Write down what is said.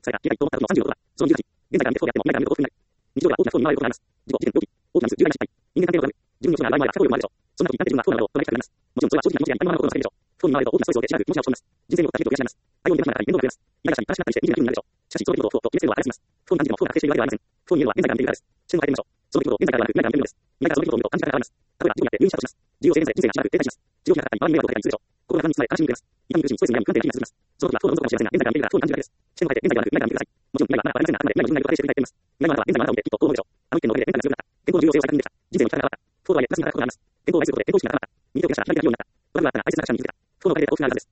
された、経済と思った時の30のことは、その18、現在から見てそうであっても、未来から見ると幸福になる。日常では大きな不幸に見舞われることがあります。自己、事件、病気、大きなミス、重大な失敗、人間関係のトラブル、自分の大きな誤りや不幸力もあるでしょう。そんな時、なんて自分が不幸なのだろうと考えたくなります。もちろんそれは正直な気持ちや一般のことの叫びでしょう。不幸に見舞われると大きなストレスを受け、しばらく気持ちが落ち込みます。人生に起こった出来事を養います。愛を逃げ場所があったり、面倒が増えます。イライラしたり、悲しくなったりして惨めな気分になるでしょう。しかし、その出来事を不幸と決めつけるのは早すぎます。不幸に感じても不幸が確定しているわけではありません。不幸に見えるのは現在から見ているからです。視点を変えてみましょう。その出来事を現在からではなく未来から見ているのです。未来からその出来事を見ると感じ方が変わります。例えば、事故にあって入院したとします。自由を制限され、人生がしばらく停滞します。地獄にかかったり、周りに迷惑をかけたりするでしょう。心が不安に包まれ、悲しみに暮れます。痛み苦しみ、ストレスに悩み、不安定な日々が続きます。その時は不幸のどこかもしれませんが、現在から見ているから不幸に感じるだけです。視点を変えて、現在から見てください。もちろん未来はまだありませんが、あくまで未来の自分なりと仮定して振り返っています。未来のあなたは現在のあなたを見てきっとこう思うでしょう。あの一点のおかげで現在が強くなった。健康の重要性を再確認できた。人生の力が変わった。不幸とはいえ、正しいからこそがあります。健康を愛することで健康意識が高まった。身に手を怪我した、何か病になった。トラブルがあったが大切なアクションに気づけた。不幸のおかげで大きくなるはずです。